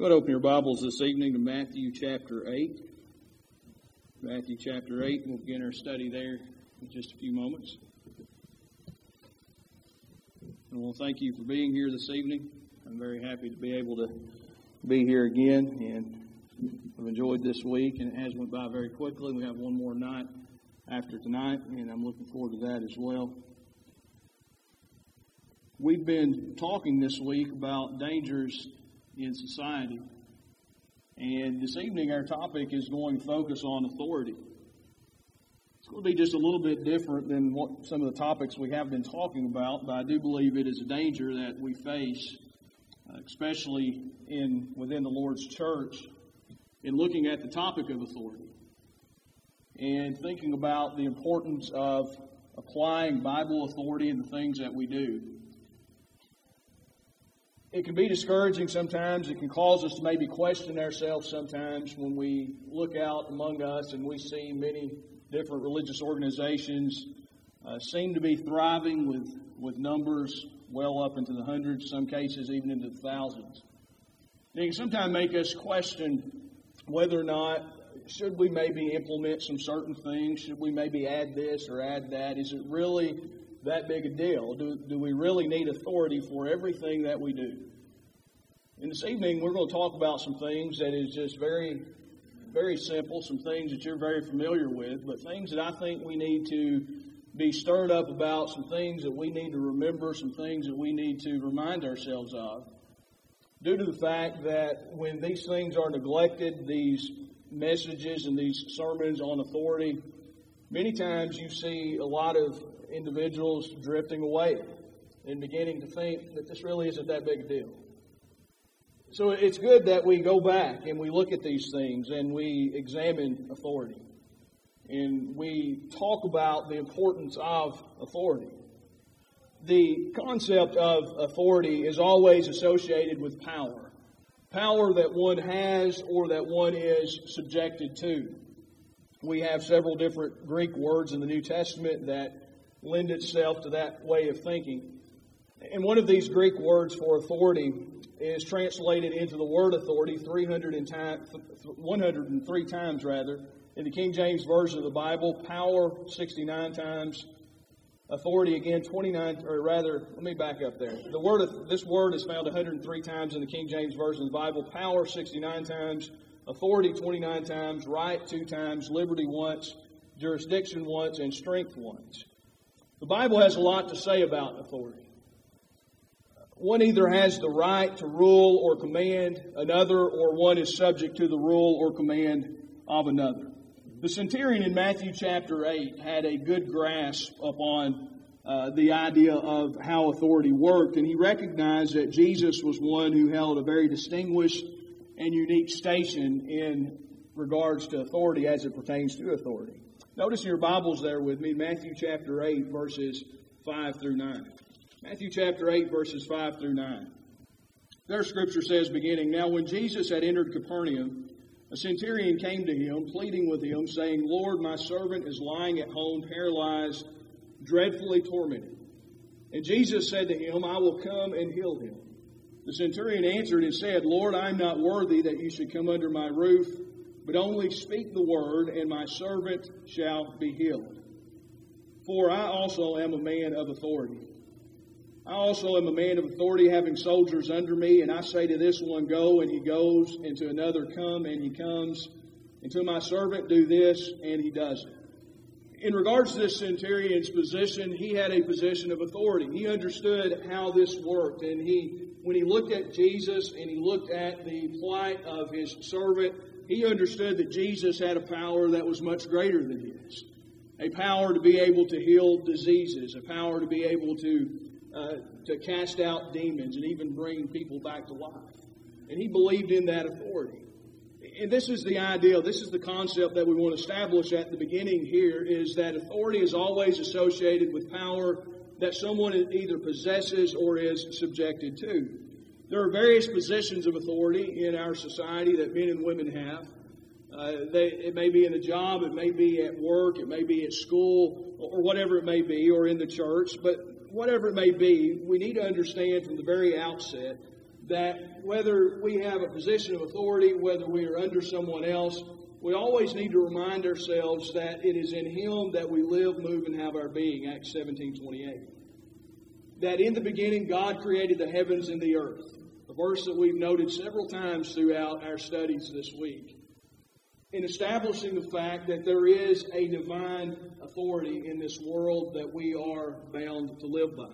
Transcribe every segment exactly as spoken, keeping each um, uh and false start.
Go ahead and open your Bibles this evening to Matthew chapter eight. Matthew chapter eight, we'll begin our study there in just a few moments. And I want to thank you for being here this evening. I'm very happy to be able to be here again, and I've enjoyed this week, and it has went by very quickly. We have one more night after tonight, and I'm looking forward to that as well. We've been talking this week about dangers in society. And this evening our topic is going to focus on authority. It's going to be just a little bit different than what some of the topics we have been talking about, but I do believe it is a danger that we face, especially in within the Lord's church, in looking at the topic of authority and thinking about the importance of applying Bible authority in the things that we do. It can be discouraging sometimes. It can cause us to maybe question ourselves sometimes when we look out among us and we see many different religious organizations uh, seem to be thriving with, with numbers well up into the hundreds, some cases even into the thousands. It can sometimes make us question whether or not should we maybe implement some certain things, should we maybe add this or add that. Is it really that big a deal? Do, do we really need authority for everything that we do? And this evening we're going to talk about some things that is just very, very simple, some things that you're very familiar with, but things that I think we need to be stirred up about, some things that we need to remember, some things that we need to remind ourselves of. Due to the fact that when these things are neglected, these messages and these sermons on authority, many times you see a lot of individuals drifting away and beginning to think that this really isn't that big a deal. So it's good that we go back and we look at these things and we examine authority. And we talk about the importance of authority. The concept of authority is always associated with power. Power that one has or that one is subjected to. We have several different Greek words in the New Testament that lend itself to that way of thinking. And one of these Greek words for authority is translated into the word authority three hundred and one hundred three times rather. In the King James Version of the Bible, power sixty-nine times, authority again twenty-nine, or rather, let me back up there. The word this word is found one hundred three times in the King James Version of the Bible, power sixty-nine times, authority twenty-nine times, right two times, liberty once, jurisdiction once, and strength once. The Bible has a lot to say about authority. One either has the right to rule or command another, or one is subject to the rule or command of another. The centurion in Matthew chapter eight had a good grasp upon uh, the idea of how authority worked, and he recognized that Jesus was one who held a very distinguished and unique station in regards to authority as it pertains to authority. Notice in your Bibles there with me, Matthew chapter eight, verses five through nine. Matthew chapter eight, verses five through nine. There Scripture says, beginning, Now when Jesus had entered Capernaum, a centurion came to him, pleading with him, saying, Lord, my servant is lying at home, paralyzed, dreadfully tormented. And Jesus said to him, I will come and heal him. The centurion answered and said, Lord, I am not worthy that you should come under my roof, but only speak the word, and my servant shall be healed. For I also am a man of authority. I also am a man of authority, having soldiers under me, and I say to this one, go, and he goes, and to another, come, and he comes, and to my servant, do this, and he does it. In regards to this centurion's position, he had a position of authority. He understood how this worked, and he, when he looked at Jesus and he looked at the plight of his servant, he understood that Jesus had a power that was much greater than his. A power to be able to heal diseases, a power to be able to Uh, to cast out demons and even bring people back to life. And he believed in that authority. And this is the idea, this is the concept that we want to establish at the beginning here, is that authority is always associated with power that someone either possesses or is subjected to. There are various positions of authority in our society that men and women have. Uh, they, it may be in a job, it may be at work, it may be at school, or whatever it may be, or in the church, but whatever it may be, we need to understand from the very outset that whether we have a position of authority, whether we are under someone else, we always need to remind ourselves that it is in Him that we live, move, and have our being, Acts seventeen twenty-eight. That in the beginning God created the heavens and the earth, a verse that we've noted several times throughout our studies this week, in establishing the fact that there is a divine authority in this world that we are bound to live by.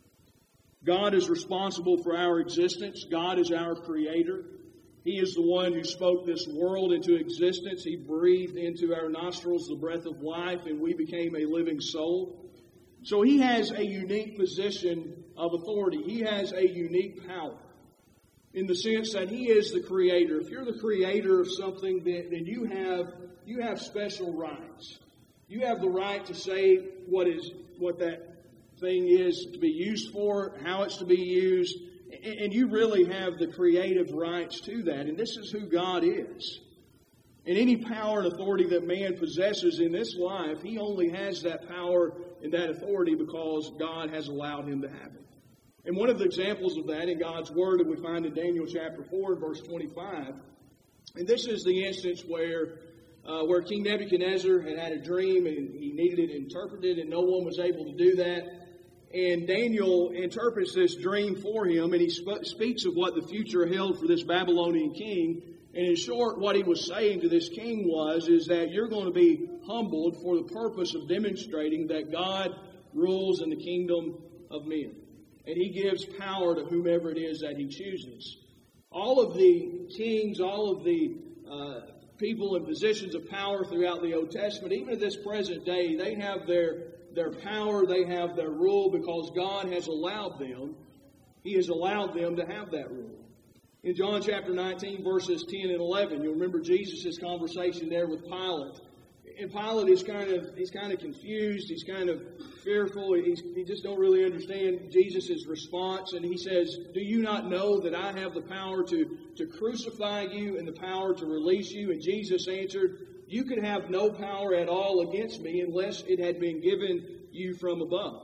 God is responsible for our existence. God is our creator. He is the one who spoke this world into existence. He breathed into our nostrils the breath of life, and we became a living soul. So He has a unique position of authority. He has a unique power in the sense that He is the creator. If you're the creator of something, then, then you have you have special rights. You have the right to say what is what that thing is to be used for, how it's to be used, and you really have the creative rights to that. And this is who God is. And any power and authority that man possesses in this life, he only has that power and that authority because God has allowed him to have it. And one of the examples of that in God's Word that we find in Daniel chapter four, verse twenty-five, and this is the instance where uh, where King Nebuchadnezzar had had a dream and he needed it interpreted, and no one was able to do that. And Daniel interprets this dream for him, and he sp- speaks of what the future held for this Babylonian king. And in short, what he was saying to this king was, is that you're going to be humbled for the purpose of demonstrating that God rules in the kingdom of men. And He gives power to whomever it is that He chooses. All of the kings, all of the uh, people in positions of power throughout the Old Testament, even at this present day, they have their, their power, they have their rule because God has allowed them. He has allowed them to have that rule. In John chapter nineteen, verses ten and eleven, you'll remember Jesus' conversation there with Pilate. And Pilate is kind of, he's kind of confused, he's kind of fearful, he's, he just don't really understand Jesus' response. And he says, do you not know that I have the power to, to crucify you and the power to release you? And Jesus answered, you could have no power at all against me unless it had been given you from above.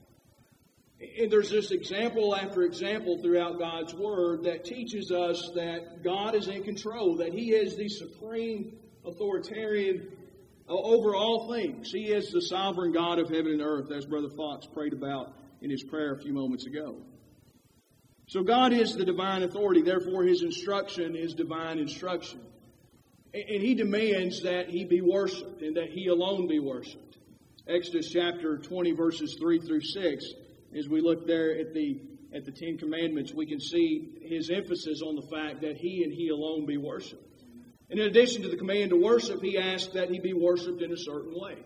And there's this example after example throughout God's Word that teaches us that God is in control, that He is the supreme authoritarian over all things. He is the sovereign God of heaven and earth, as Brother Fox prayed about in his prayer a few moments ago. So God is the divine authority, therefore His instruction is divine instruction. And He demands that He be worshipped and that He alone be worshipped. Exodus chapter twenty, verses three through six. As we look there at the at the Ten Commandments, we can see His emphasis on the fact that He and He alone be worshipped. And in addition to the command to worship, He asks that He be worshipped in a certain way.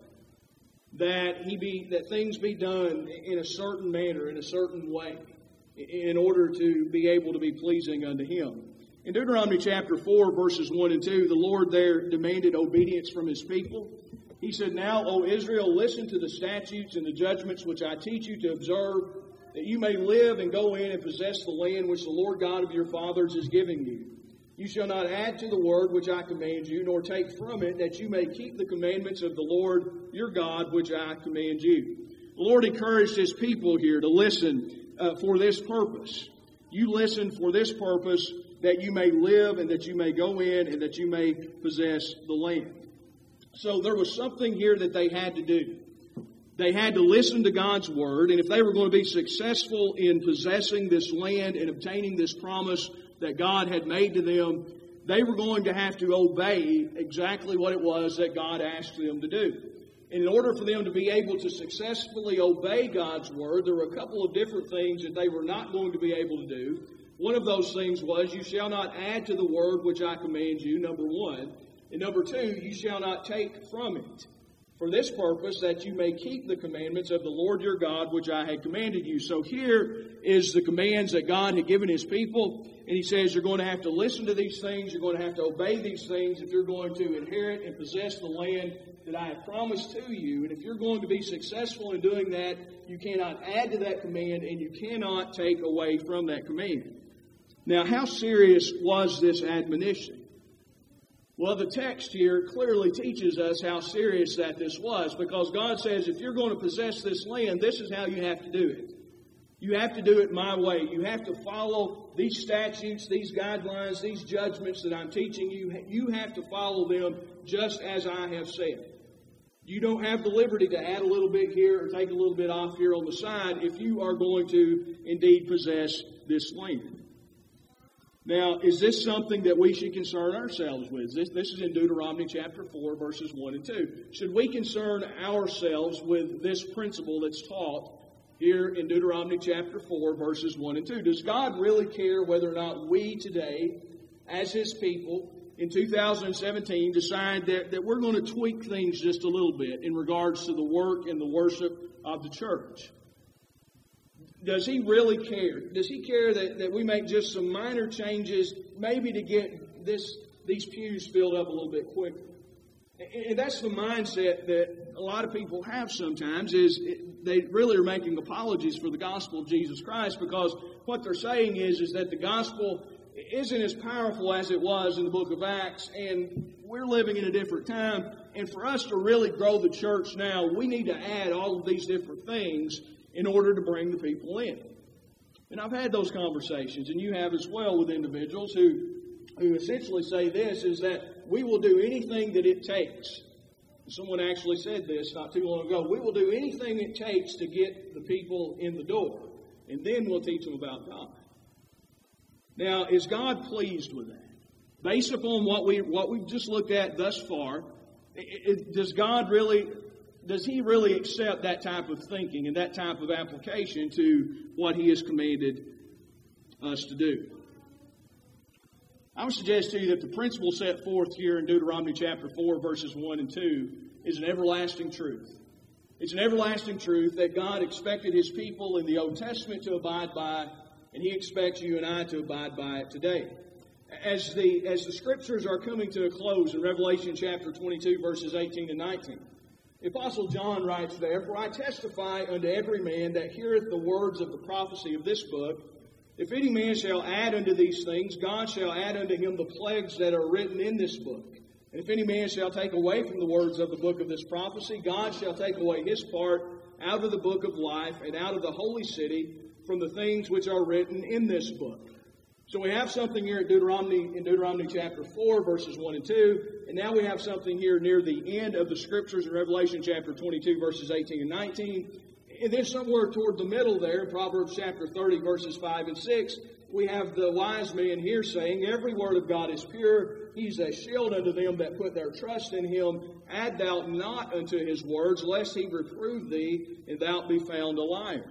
That he be that things be done in a certain manner, in a certain way, in order to be able to be pleasing unto Him. In Deuteronomy chapter four, verses one and two, the Lord there demanded obedience from His people. He said, now, O Israel, listen to the statutes and the judgments which I teach you to observe, that you may live and go in and possess the land which the Lord God of your fathers is giving you. You shall not add to the word which I command you, nor take from it, that you may keep the commandments of the Lord your God which I command you. The Lord encouraged His people here to listen uh, for this purpose. You listen for this purpose, that you may live and that you may go in and that you may possess the land. So there was something here that they had to do. They had to listen to God's Word, and if they were going to be successful in possessing this land and obtaining this promise that God had made to them, they were going to have to obey exactly what it was that God asked them to do. And in order for them to be able to successfully obey God's Word, there were a couple of different things that they were not going to be able to do. One of those things was, you shall not add to the Word which I command you, number one. And number two, you shall not take from it, for this purpose, that you may keep the commandments of the Lord your God, which I had commanded you. So here is the commands that God had given His people. And He says you're going to have to listen to these things. You're going to have to obey these things if you're going to inherit and possess the land that I have promised to you. And if you're going to be successful in doing that, you cannot add to that command and you cannot take away from that command. Now, how serious was this admonition? Well, the text here clearly teaches us how serious that this was, because God says if you're going to possess this land, this is how you have to do it. You have to do it my way. You have to follow these statutes, these guidelines, these judgments that I'm teaching you. You have to follow them just as I have said. You don't have the liberty to add a little bit here or take a little bit off here on the side if you are going to indeed possess this land. Now, is this something that we should concern ourselves with? This, this is in Deuteronomy chapter four, verses one and two. Should we concern ourselves with this principle that's taught here in Deuteronomy chapter four, verses one and two? Does God really care whether or not we today, as His people, in two thousand seventeen, decide that, that we're going to tweak things just a little bit in regards to the work and the worship of the church? Does He really care? Does He care that, that we make just some minor changes, maybe to get this these pews filled up a little bit quicker? And that's the mindset that a lot of people have sometimes, is they really are making apologies for the gospel of Jesus Christ, because what they're saying is, is that the gospel isn't as powerful as it was in the book of Acts, and we're living in a different time. And for us to really grow the church now, we need to add all of these different things in order to bring the people in. And I've had those conversations, and you have as well, with individuals who, who essentially say this, is that we will do anything that it takes. Someone actually said this not too long ago. We will do anything it takes to get the people in the door, and then we'll teach them about God. Now, is God pleased with that? Based upon what we what we've just looked at thus far, it, it, does God really, does He really accept that type of thinking and that type of application to what He has commanded us to do? I would suggest to you that the principle set forth here in Deuteronomy chapter four, verses one and two, is an everlasting truth. It's an everlasting truth that God expected His people in the Old Testament to abide by, and He expects you and I to abide by it today. As the, as the Scriptures are coming to a close in Revelation chapter twenty-two, verses eighteen and nineteen, the Apostle John writes there, "For I testify unto every man that heareth the words of the prophecy of this book, if any man shall add unto these things, God shall add unto him the plagues that are written in this book. And if any man shall take away from the words of the book of this prophecy, God shall take away his part out of the book of life and out of the holy city from the things which are written in this book." So we have something here at Deuteronomy, in Deuteronomy chapter four, verses one and two. And now we have something here near the end of the Scriptures in Revelation chapter twenty-two, verses eighteen and nineteen. And then somewhere toward the middle there, Proverbs chapter thirty, verses five and six, we have the wise man here saying, "Every word of God is pure. He's a shield unto them that put their trust in Him. Add thou not unto His words, lest He reprove thee, and thou be found a liar."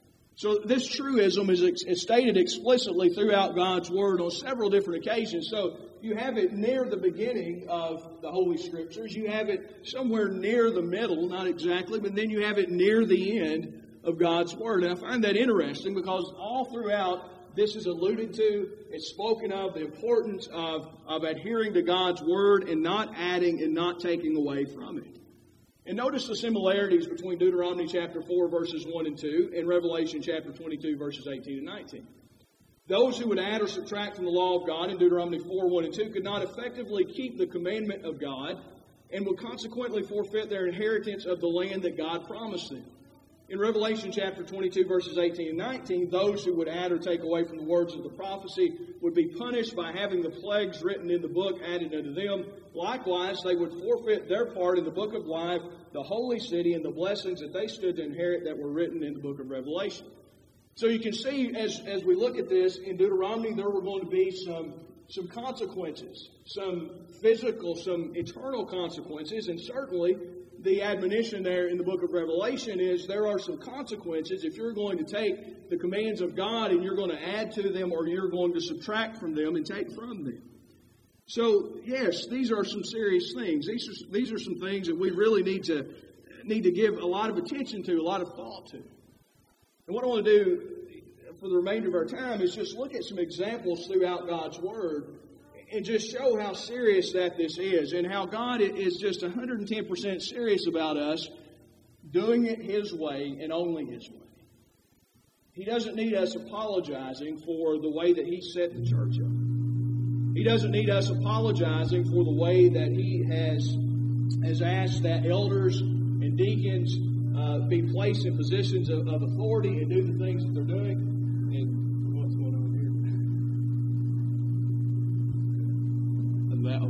So this truism is, is stated explicitly throughout God's Word on several different occasions. So you have it near the beginning of the Holy Scriptures. You have it somewhere near the middle, not exactly, but then you have it near the end of God's Word. And I find that interesting because all throughout this is alluded to, it's spoken of, the importance of, of adhering to God's Word and not adding and not taking away from it. And notice the similarities between Deuteronomy chapter four, verses one and two, and Revelation chapter twenty-two, verses eighteen and nineteen. Those who would add or subtract from the law of God in Deuteronomy four, one and two could not effectively keep the commandment of God and would consequently forfeit their inheritance of the land that God promised them. In Revelation chapter twenty-two, verses eighteen and nineteen, those who would add or take away from the words of the prophecy would be punished by having the plagues written in the book added unto them. Likewise, they would forfeit their part in the book of life, the holy city, and the blessings that they stood to inherit that were written in the book of Revelation. So you can see, as, as we look at this, in Deuteronomy, there were going to be some, some consequences, some physical, some eternal consequences, and certainly the admonition there in the book of Revelation is there are some consequences if you're going to take the commands of God and you're going to add to them or you're going to subtract from them and take from them. So, yes, these are some serious things. These are, these are some things that we really need to need to give a lot of attention to, a lot of thought to. And what I want to do for the remainder of our time is just look at some examples throughout God's Word and just show how serious that this is and how God is just one hundred ten percent serious about us doing it His way and only His way. He doesn't need us apologizing for the way that He set the church up. He doesn't need us apologizing for the way that He has, has asked that elders and deacons uh, be placed in positions of, of authority and do the things that they're doing. And what's going on here? And that,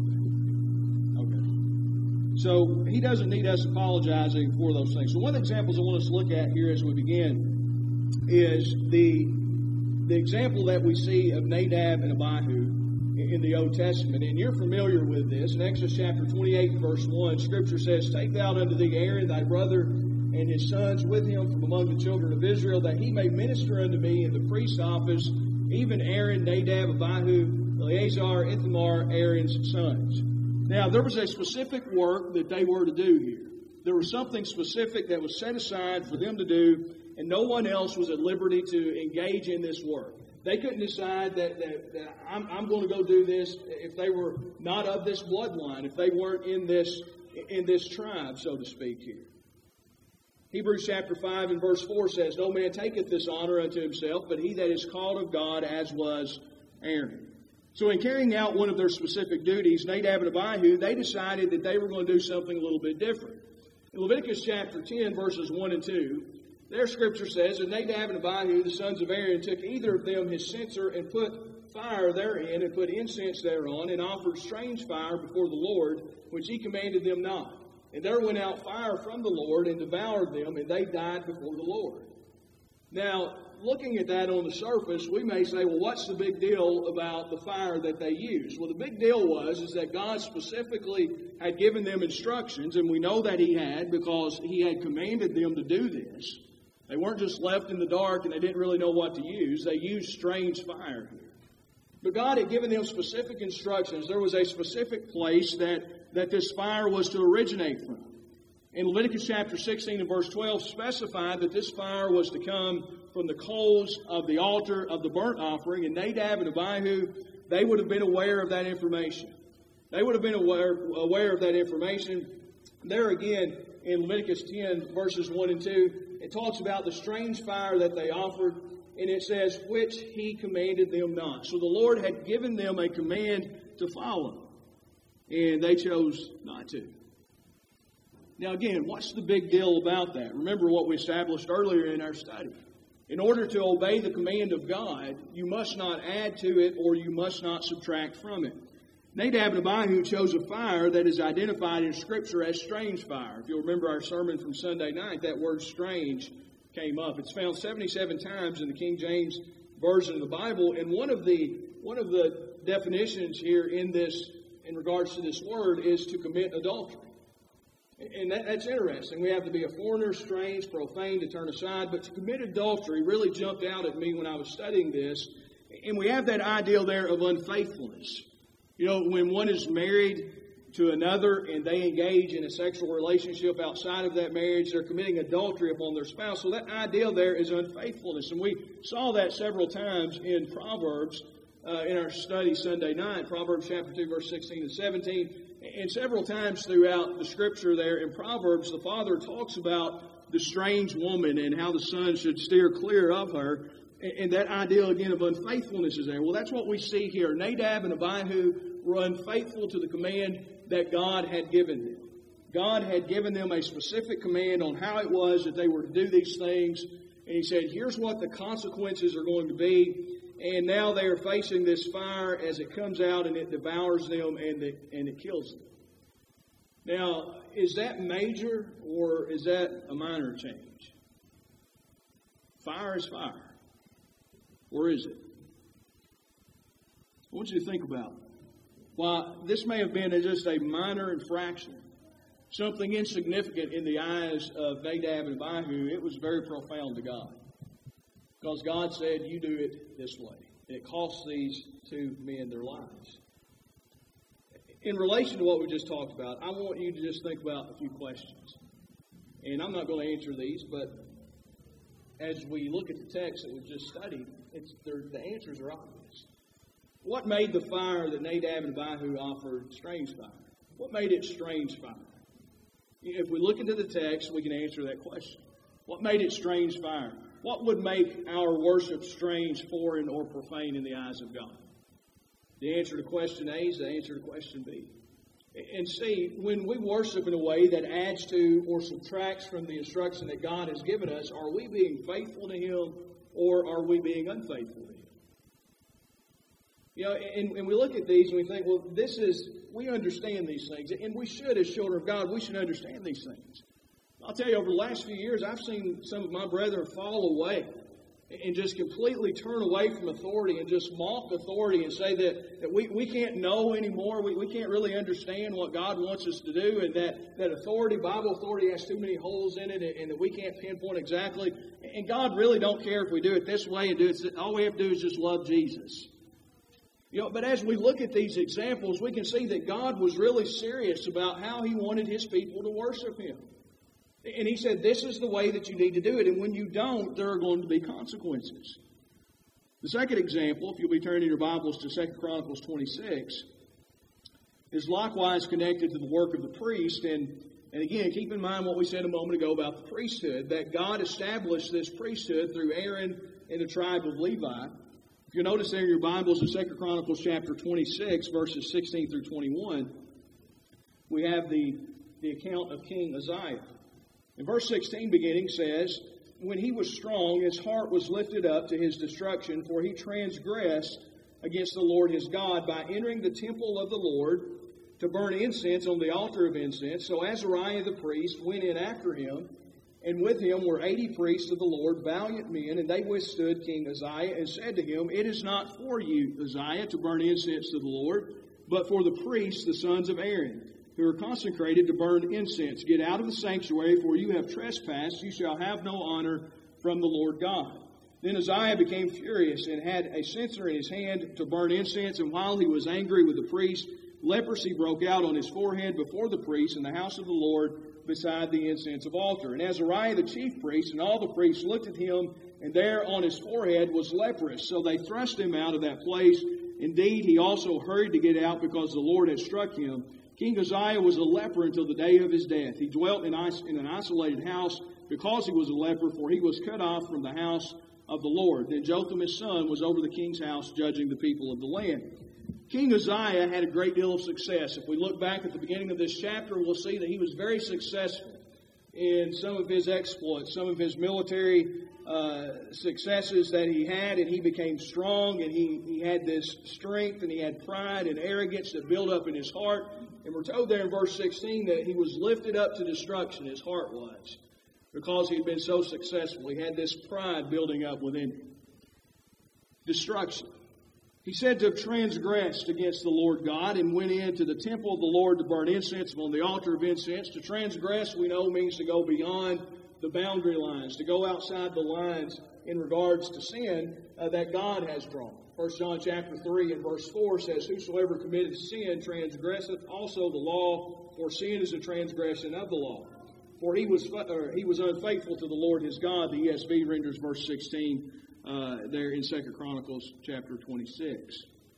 okay. Okay. So he doesn't need us apologizing for those things. So one of the examples I want us to look at here as we begin is the, the example that we see of Nadab and Abihu in the Old Testament. And you're familiar with this. In Exodus chapter twenty-eight, verse one, Scripture says, "Take thou unto thee Aaron thy brother and his sons with him from among the children of Israel, that he may minister unto me in the priest's office, even Aaron, Nadab, Abihu, Eleazar, Ithamar, Aaron's sons." Now, there was a specific work that they were to do here. There was something specific that was set aside for them to do, and no one else was at liberty to engage in this work. They couldn't decide that, that, that I'm, I'm going to go do this if they were not of this bloodline, if they weren't in this, in this tribe, so to speak here. Hebrews chapter five and verse four says, "No man taketh this honor unto himself, but he that is called of God, as was Aaron." So in carrying out one of their specific duties, Nadab and Abihu, they decided that they were going to do something a little bit different. In Leviticus chapter ten, verses one and two, their Scripture says, "And Nadab and Abihu, the sons of Aaron, took either of them his censer and put fire therein, and put incense thereon, and offered strange fire before the Lord, which he commanded them not. And there went out fire from the Lord, and devoured them, and they died before the Lord." Now, looking at that on the surface, we may say, well, what's the big deal about the fire that they used? Well, the big deal was is that God specifically had given them instructions, and we know that he had because he had commanded them to do this. They weren't just left in the dark and they didn't really know what to use. They used strange fire here. But God had given them specific instructions. There was a specific place that, that this fire was to originate from. In Leviticus chapter sixteen and verse twelve specified that this fire was to come from the coals of the altar of the burnt offering. And Nadab and Abihu, they would have been aware of that information. They would have been aware, aware of that information. There again, in Leviticus ten, verses one and two, it talks about the strange fire that they offered, and it says, "which he commanded them not." So the Lord had given them a command to follow, and they chose not to. Now again, what's the big deal about that? Remember what we established earlier in our study. In order to obey the command of God, you must not add to it or you must not subtract from it. Nadab and Abihu chose a fire that is identified in Scripture as strange fire. If you'll remember our sermon from Sunday night, that word strange came up. It's found seventy-seven times in the King James Version of the Bible. And one of the one of the definitions here in this, in regards to this word, is to commit adultery. And that, that's interesting. We have to be a foreigner, strange, profane, to turn aside. But to commit adultery really jumped out at me when I was studying this. And we have that ideal there of unfaithfulness. You know, when one is married to another and they engage in a sexual relationship outside of that marriage, they're committing adultery upon their spouse. So that ideal there is unfaithfulness. And we saw that several times in Proverbs uh, in our study Sunday night. Proverbs chapter two, verse sixteen and seventeen. And several times throughout the Scripture there in Proverbs, the Father talks about the strange woman and how the son should steer clear of her. And that ideal, again, of unfaithfulness is there. Well, that's what we see here. Nadab and Abihu were unfaithful to the command that God had given them. God had given them a specific command on how it was that they were to do these things. And he said, here's what the consequences are going to be. And now they are facing this fire as it comes out and it devours them and it, and it kills them. Now, is that major or is that a minor change? Fire is fire. Or is it? I want you to think about it. While this may have been just a minor infraction, something insignificant in the eyes of Nadab and Abihu, it was very profound to God. Because God said, you do it this way. And it cost these two men their lives. In relation to what we just talked about, I want you to just think about a few questions. And I'm not going to answer these, but as we look at the text that we've just studied, it's, the answers are obvious. What made the fire that Nadab and Abihu offered strange fire? What made it strange fire? If we look into the text, we can answer that question. What made it strange fire? What would make our worship strange, foreign, or profane in the eyes of God? The answer to question A is the answer to question B. And see, when we worship in a way that adds to or subtracts from the instruction that God has given us, are we being faithful to Him or are we being unfaithful to Him? You know, and, and we look at these and we think, well, this is, we understand these things. And we should, as children of God, we should understand these things. I'll tell you, over the last few years, I've seen some of my brethren fall away and just completely turn away from authority and just mock authority and say that, that we, we can't know anymore. We, we can't really understand what God wants us to do, and that, that authority, Bible authority, has too many holes in it, and, and that we can't pinpoint exactly. And God really don't care if we do it this way and do it. All we have to do is just love Jesus. You know, but as we look at these examples, we can see that God was really serious about how He wanted His people to worship Him. And He said, this is the way that you need to do it. And when you don't, there are going to be consequences. The second example, if you'll be turning your Bibles to Second Chronicles twenty-six, is likewise connected to the work of the priest. And, and again, keep in mind what we said a moment ago about the priesthood, that God established this priesthood through Aaron and the tribe of Levi. If you notice there in your Bibles in Second Chronicles chapter twenty-six, verses sixteen through twenty-one, we have the, the account of King Uzziah. In verse sixteen beginning says, when he was strong, his heart was lifted up to his destruction, for he transgressed against the Lord his God by entering the temple of the Lord to burn incense on the altar of incense. So Azariah the priest went in after him, and with him were eighty priests of the Lord, valiant men, and they withstood King Uzziah and said to him, it is not for you, Uzziah, to burn incense to the Lord, but for the priests, the sons of Aaron, who are consecrated to burn incense. Get out of the sanctuary, for you have trespassed. You shall have no honor from the Lord God. Then Uzziah became furious and had a censer in his hand to burn incense. And while he was angry with the priest, leprosy broke out on his forehead before the priest in the house of the Lord beside the incense altar. And Azariah the chief priest and all the priests looked at him, and there on his forehead was leprous. So they thrust him out of that place. Indeed, he also hurried to get out because the Lord had struck him. King Uzziah was a leper until the day of his death. He dwelt in an isolated house because he was a leper, for he was cut off from the house of the Lord. Then Jotham his son was over the king's house, judging the people of the land. King Uzziah had a great deal of success. If we look back at the beginning of this chapter, we'll see that he was very successful in some of his exploits, some of his military uh, successes that he had, and he became strong, and he, he had this strength, and he had pride and arrogance that built up in his heart. And we're told there in verse sixteen that he was lifted up to destruction, his heart was, because he had been so successful. He had this pride building up within him. Destruction. He said to have transgressed against the Lord God and went into the temple of the Lord to burn incense on the altar of incense. To transgress, we know, means to go beyond the boundary lines, to go outside the lines in regards to sin uh, that God has drawn. First John chapter three and verse four says, whosoever committeth sin transgresseth also the law, for sin is a transgression of the law. For he was or he was unfaithful to the Lord his God. The E S V renders verse sixteen uh, there in Second Chronicles chapter twenty-six.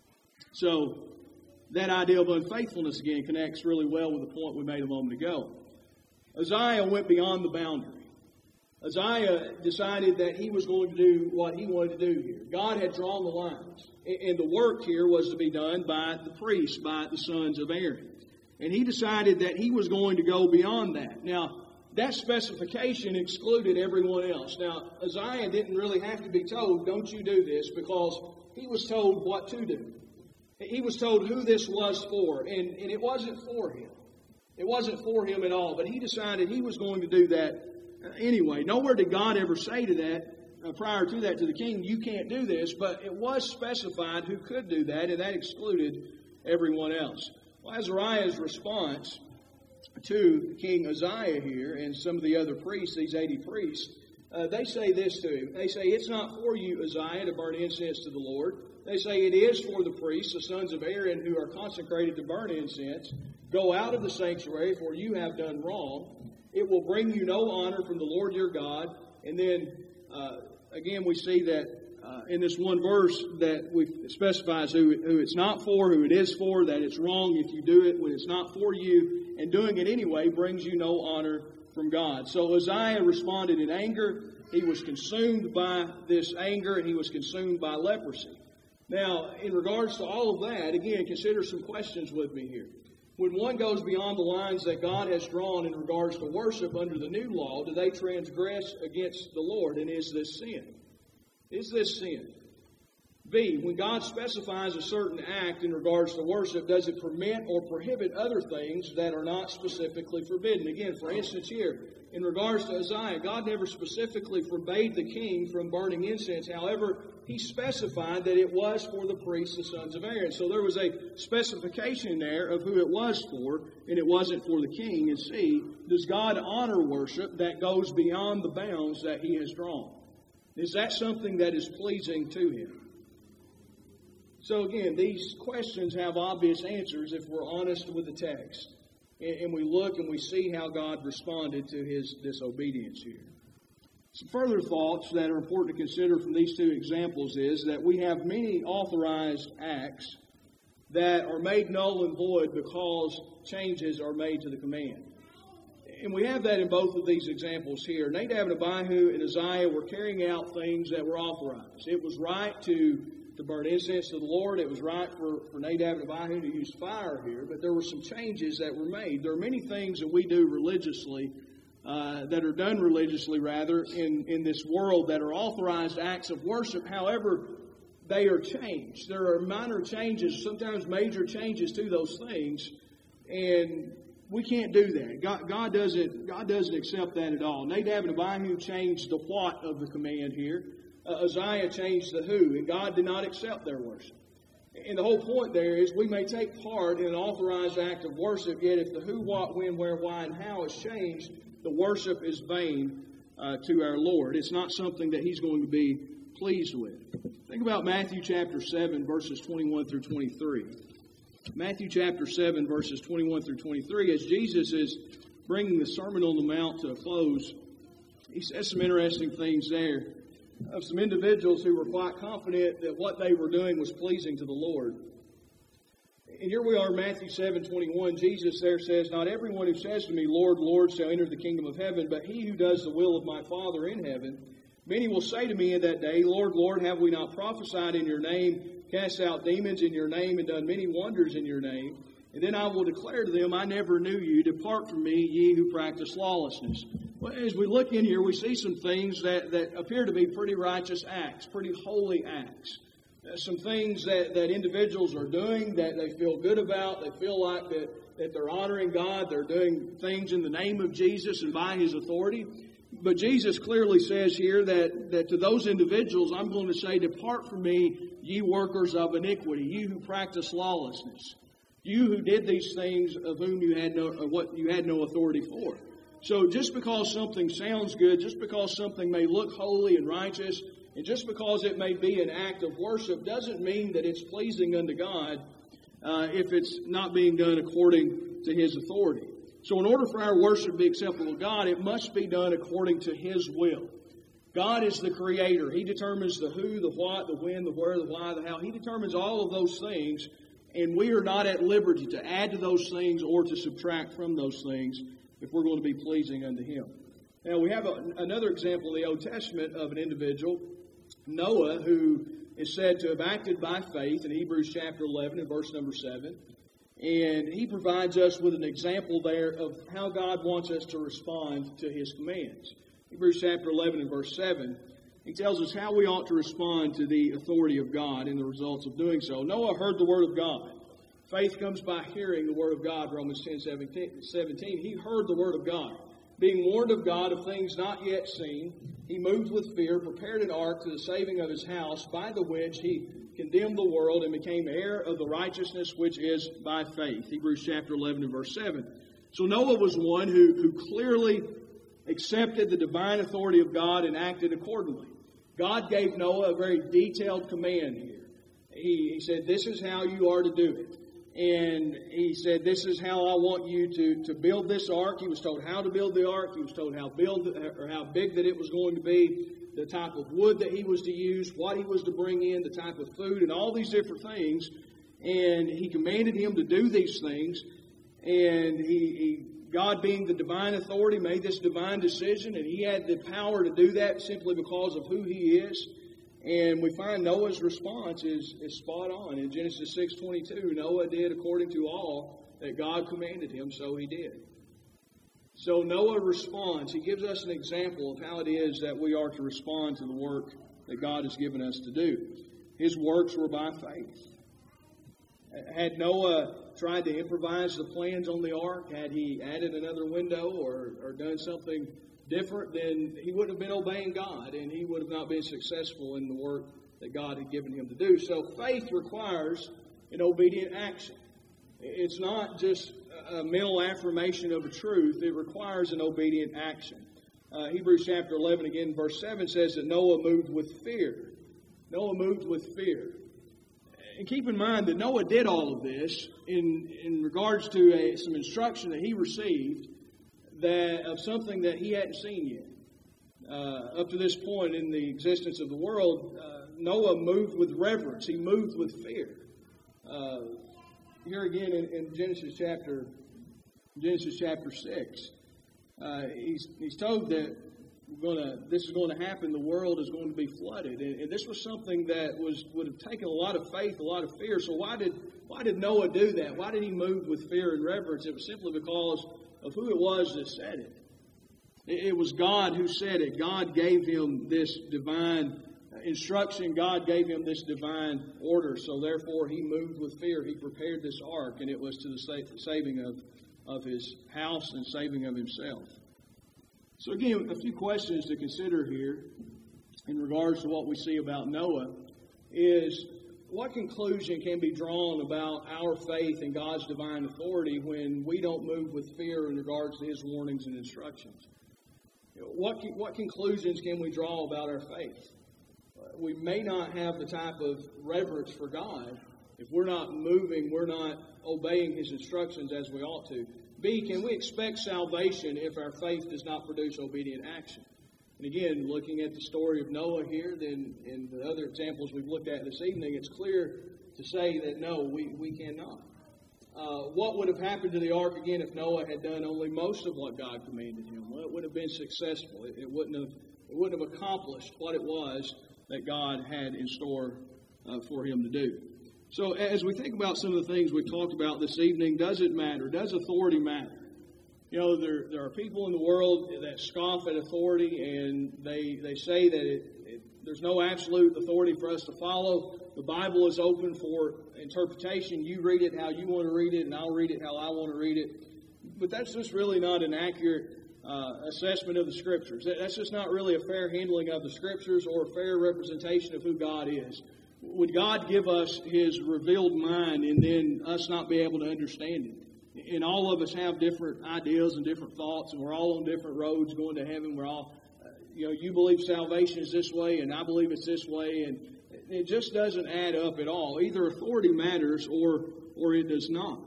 So that idea of unfaithfulness again connects really well with the point we made a moment ago. Uzziah went beyond the boundary. Uzziah decided that he was going to do what he wanted to do here. God had drawn the lines. And the work here was to be done by the priests, by the sons of Aaron. And he decided that he was going to go beyond that. Now, that specification excluded everyone else. Now, Uzziah didn't really have to be told, don't you do this, because he was told what to do. He was told who this was for, and, and it wasn't for him. It wasn't for him at all, but he decided he was going to do that anyway. Nowhere did God ever say to that, uh, prior to that, to the king, you can't do this, but it was specified who could do that, and that excluded everyone else. Well, Azariah's response to King Uzziah here and some of the other priests, these eighty priests, uh, they say this to him. They say, it's not for you, Uzziah, to burn incense to the Lord. They say it is for the priests, the sons of Aaron, who are consecrated to burn incense. Go out of the sanctuary, for you have done wrong. It will bring you no honor from the Lord your God. And then, uh, again, we see that uh, in this one verse that we specifies who, who it's not for, who it is for, that it's wrong if you do it when it's not for you. And doing it anyway brings you no honor from God. So Uzziah responded in anger. He was consumed by this anger, and he was consumed by leprosy. Now, in regards to all of that, again, consider some questions with me here. When one goes beyond the lines that God has drawn in regards to worship under the new law, do they transgress against the Lord? And is this sin? Is this sin? B, when God specifies a certain act in regards to worship, does it permit or prohibit other things that are not specifically forbidden? Again, for instance here, in regards to Uzziah, God never specifically forbade the king from burning incense. However, He specified that it was for the priests, the sons of Aaron. So there was a specification there of who it was for, and it wasn't for the king. And C, does God honor worship that goes beyond the bounds that He has drawn? Is that something that is pleasing to Him? So again, these questions have obvious answers if we're honest with the text. And we look and we see how God responded to His disobedience here. Some further thoughts that are important to consider from these two examples is that we have many authorized acts that are made null and void because changes are made to the command. And we have that in both of these examples here. Nadab and Abihu and Uzziah were carrying out things that were authorized. It was right to to burn incense to the Lord. It was right for, for Nadab and Abihu to use fire here, but there were some changes that were made. There are many things that we do religiously, uh, that are done religiously, rather, in, in this world that are authorized acts of worship. However, they are changed. There are minor changes, sometimes major changes to those things, and we can't do that. God, God doesn't, God doesn't accept that at all. Nadab and Abihu changed the what of the command here. Uh, Uzziah changed the who, and God did not accept their worship. And the whole point there is we may take part in an authorized act of worship, yet if the who, what, when, where, why, and how is changed, the worship is vain uh, to our Lord. It's not something that He's going to be pleased with. Think about Matthew chapter seven, verses twenty-one through twenty-three. Matthew chapter seven, verses twenty-one through twenty-three, as Jesus is bringing the Sermon on the Mount to a close, He says some interesting things there of some individuals who were quite confident that what they were doing was pleasing to the Lord. And here we are, Matthew seven twenty-one. Jesus there says, "Not everyone who says to me, 'Lord, Lord,' shall enter the kingdom of heaven, but he who does the will of my Father in heaven. Many will say to me in that day, 'Lord, Lord, have we not prophesied in your name, cast out demons in your name, and done many wonders in your name?' And then I will declare to them, 'I never knew you. Depart from me, ye who practice lawlessness.'" Well, as we look in here, we see some things that, that appear to be pretty righteous acts, pretty holy acts. Uh, some things that, that individuals are doing that they feel good about. They feel like that, that they're honoring God. They're doing things in the name of Jesus and by His authority. But Jesus clearly says here that, that to those individuals, I'm going to say, "Depart from me, ye workers of iniquity, you who practice lawlessness. You who did these things of whom you had no, or what you had no authority for." So just because something sounds good, just because something may look holy and righteous, and just because it may be an act of worship, doesn't mean that it's pleasing unto God uh, if it's not being done according to His authority. So in order for our worship to be acceptable to God, it must be done according to His will. God is the Creator. He determines the who, the what, the when, the where, the why, the how. He determines all of those things, and we are not at liberty to add to those things or to subtract from those things if we're going to be pleasing unto Him. Now, we have a, another example in the Old Testament of an individual, Noah, who is said to have acted by faith in Hebrews chapter eleven and verse number seven. And he provides us with an example there of how God wants us to respond to His commands. Hebrews chapter eleven and verse seven, he tells us how we ought to respond to the authority of God and the results of doing so. Noah heard the word of God. Faith comes by hearing the word of God, Romans ten seventeen. He heard the word of God. Being warned of God of things not yet seen, he moved with fear, prepared an ark to the saving of his house, by the which he condemned the world and became heir of the righteousness which is by faith. Hebrews chapter eleven and verse seven. So Noah was one who, who clearly accepted the divine authority of God and acted accordingly. God gave Noah a very detailed command here. He, he said, "This is how you are to do it." And he said, "This is how I want you to, to build this ark." He was told how to build the ark. He was told how build or how big that it was going to be, the type of wood that he was to use, what he was to bring in, the type of food, and all these different things. And he commanded him to do these things. And he, he God, being the divine authority, made this divine decision, and he had the power to do that simply because of who he is. And we find Noah's response is, is spot on. In Genesis six twenty-two, Noah did according to all that God commanded him, so he did. So Noah responds. He gives us an example of how it is that we are to respond to the work that God has given us to do. His works were by faith. Had Noah tried to improvise the plans on the ark, had he added another window or, or done something different, then he wouldn't have been obeying God, and he would have not been successful in the work that God had given him to do. So faith requires an obedient action. It's not just a mental affirmation of a truth. It requires an obedient action. Uh, Hebrews chapter eleven, again, verse seven says that Noah moved with fear. Noah moved with fear. And keep in mind that Noah did all of this in, in regards to a, some instruction that he received that of something that he hadn't seen yet. Uh, up to this point in the existence of the world, uh, Noah moved with reverence. He moved with fear. Uh, here again in, in Genesis chapter Genesis chapter six, uh, he's he's told that we're gonna this is going to happen. The world is going to be flooded, and, and this was something that was would have taken a lot of faith, a lot of fear. So why did why did Noah do that? Why did he move with fear and reverence? It was simply because of who it was that said it. It, it was God who said it. God gave him this divine instruction. God gave him this divine order. So therefore, he moved with fear. He prepared this ark, and it was to the sa- saving of of his house and saving of himself. So again, a few questions to consider here in regards to what we see about Noah is, what conclusion can be drawn about our faith in God's divine authority when we don't move with fear in regards to his warnings and instructions? What, what conclusions can we draw about our faith? We may not have the type of reverence for God if we're not moving, we're not obeying his instructions as we ought to. B, can we expect salvation if our faith does not produce obedient action? And again, looking at the story of Noah here, then in the other examples we've looked at this evening, it's clear to say that no, we, we cannot. Uh, what would have happened to the ark again if Noah had done only most of what God commanded him? Well, it would have been successful. It, it wouldn't have it wouldn't have accomplished what it was that God had in store uh, for him to do. So as we think about some of the things we talked about this evening, does it matter? Does authority matter? You know, there there are people in the world that scoff at authority, and they, they say that it, it, there's no absolute authority for us to follow. The Bible is open for interpretation. You read it how you want to read it, and I'll read it how I want to read it. But that's just really not an accurate uh, assessment of the Scriptures. That's just not really a fair handling of the Scriptures or a fair representation of who God is. Would God give us his revealed mind and then us not be able to understand it? And all of us have different ideas and different thoughts, and we're all on different roads going to heaven. We're all, uh, you know, you believe salvation is this way, and I believe it's this way, and it just doesn't add up at all. Either authority matters or or it does not.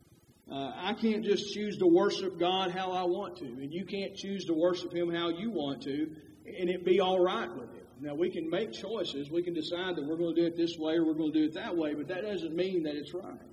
Uh, I can't just choose to worship God how I want to, and you can't choose to worship him how you want to, and it be all right with it. Now, we can make choices. We can decide that we're going to do it this way or we're going to do it that way, but that doesn't mean that it's right.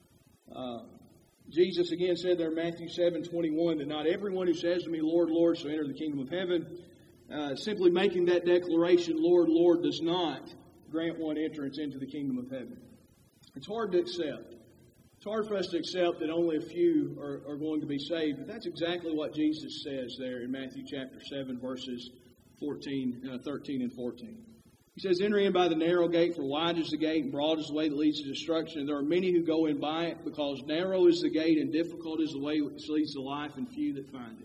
Uh, Jesus again said there in Matthew seven twenty-one that not everyone who says to me, Lord, Lord, shall enter the kingdom of heaven. Uh, simply making that declaration, Lord, Lord, does not grant one entrance into the kingdom of heaven. It's hard to accept. It's hard for us to accept that only a few are, are going to be saved, but that's exactly what Jesus says there in Matthew chapter seven, verses fourteen, uh, thirteen and fourteen. He says, enter in by the narrow gate, for wide is the gate and broad is the way that leads to destruction. And there are many who go in by it, because narrow is the gate and difficult is the way which leads to life, and few that find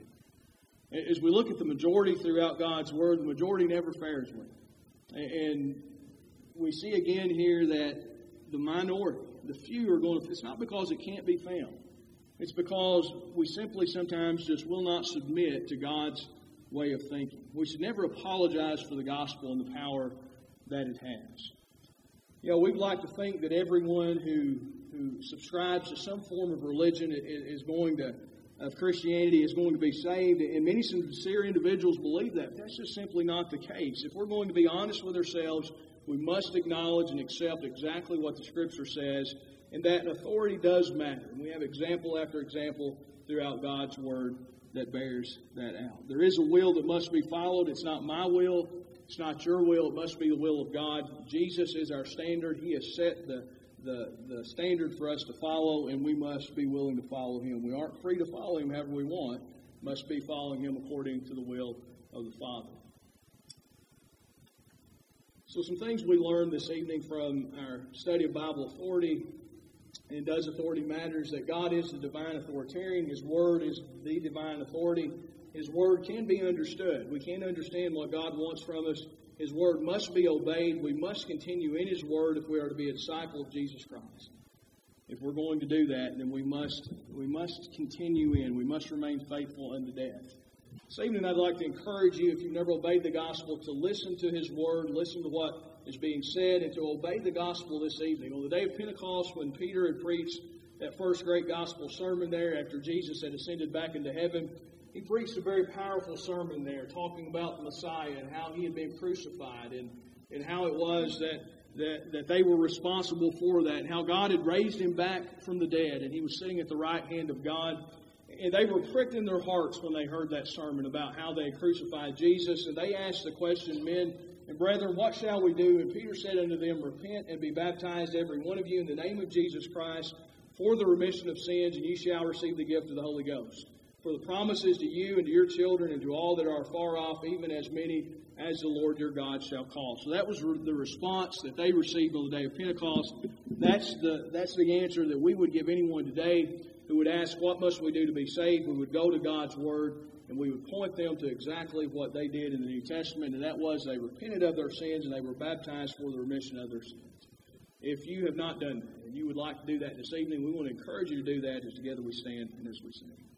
it. As we look at the majority throughout God's Word, the majority never fares well. And we see again here that the minority, the few are going to, it's not because it can't be found. It's because we simply sometimes just will not submit to God's way of thinking. We should never apologize for the gospel and the power that it has. You know, we'd like to think that everyone who who subscribes to some form of religion is going to, of Christianity, is going to be saved. And many sincere individuals believe that. That's just simply not the case. If we're going to be honest with ourselves, we must acknowledge and accept exactly what the Scripture says, and that authority does matter. And we have example after example throughout God's Word that bears that out. There is a will that must be followed. It's not my will. It's not your will. It must be the will of God. Jesus is our standard. He has set the, the, the standard for us to follow, and we must be willing to follow Him. We aren't free to follow Him however we want. Must be following Him according to the will of the Father. So some things we learned this evening from our study of Bible authority, and does authority matters, that God is the divine authoritarian. His Word is the divine authority. His Word can be understood. We can't understand what God wants from us. His Word must be obeyed. We must continue in His Word if we are to be a disciple of Jesus Christ. If we're going to do that, then we must we must continue in. We must remain faithful unto death. This evening I'd like to encourage you, if you've never obeyed the gospel, to listen to His Word, listen to what is being said, and to obey the gospel this evening. On the day of Pentecost, when Peter had preached that first great gospel sermon there after Jesus had ascended back into heaven, he preached a very powerful sermon there, talking about the Messiah and how He had been crucified, and, and how it was that, that, that they were responsible for that, and how God had raised Him back from the dead, and He was sitting at the right hand of God. And they were pricked in their hearts when they heard that sermon about how they had crucified Jesus. And they asked the question, men and brethren, what shall we do? And Peter said unto them, repent and be baptized, every one of you, in the name of Jesus Christ, for the remission of sins, and ye shall receive the gift of the Holy Ghost. For the promise is to you and to your children and to all that are far off, even as many as the Lord your God shall call. So that was the response that they received on the day of Pentecost. That's the, that's the answer that we would give anyone today who would ask, what must we do to be saved? We would go to God's Word, and we would point them to exactly what they did in the New Testament, and that was they repented of their sins and they were baptized for the remission of their sins. If you have not done that, and you would like to do that this evening, we want to encourage you to do that as together we stand and as we sing.